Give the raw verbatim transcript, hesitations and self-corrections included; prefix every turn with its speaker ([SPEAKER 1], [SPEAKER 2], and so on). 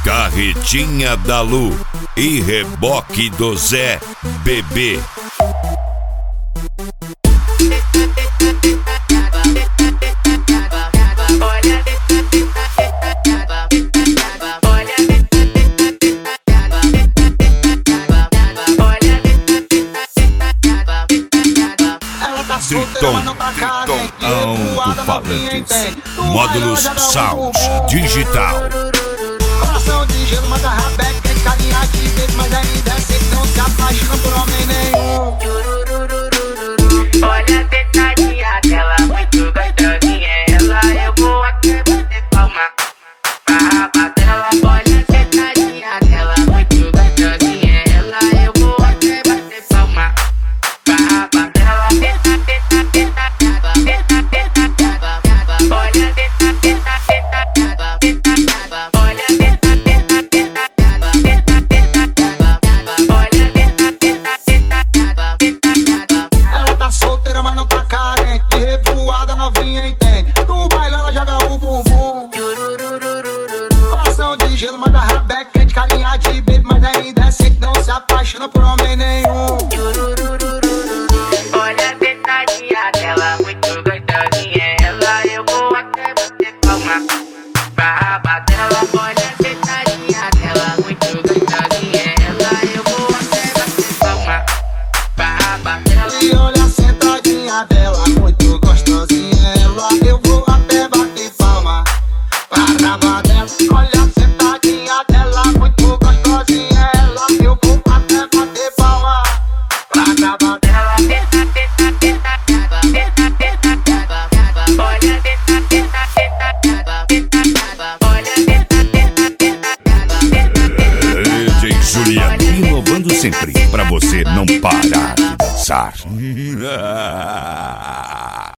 [SPEAKER 1] Carretinha da Lu e reboque do Zé Bebê. Triton, Triton Alto-Falantes, Módulos Sounds Digital.
[SPEAKER 2] Coração de gelo, manda rabeca, carinha de beijo, mas ainda é que não se apaixona por homem nenhum.
[SPEAKER 3] Olha a tentadinha dela, muito gostosinha ela, eu vou até bater palma pra dela. Olha a tentadinha dela, muito gostosinha ela, eu vou até bater palma pra dela. Tenta, tenta, tenta, tenta, tenta, tenta, olha, tenta, tenta, tenta, tenta, olha, tenta, tenta, tenta, tenta, tenta, olha, tenta, tenta, tenta, tenta.
[SPEAKER 2] Ela tá solteira, mas não tá carente, revoada novinha entende. No baile ela joga o bumbum. Coração de gelo, manda rabeca, de carinha de beijo, mas ainda é que não se apaixona por homem nenhum.
[SPEAKER 3] Olha a tentadinha dela, muito gostosinha ela, eu vou até bater palma pra dela. Olha a tentadinha dela, muito gostosinha ela, eu vou até bater palma pra dela.
[SPEAKER 2] E olha a sentadinha dela, muito gostosinha ela, eu vou até bater palma pra raba dela. Olha a sentadinha dela, muito gostosinha ela, eu vou até bater palma pra raba dela.
[SPEAKER 3] Tenta, tenta, tenta, tenta, tenta, tenta, olha, tenta, tenta, tenta, tenta, olha, tenta, tenta, tenta, tenta.
[SPEAKER 1] D J Juliano, inovando sempre pra você não parar de dançar.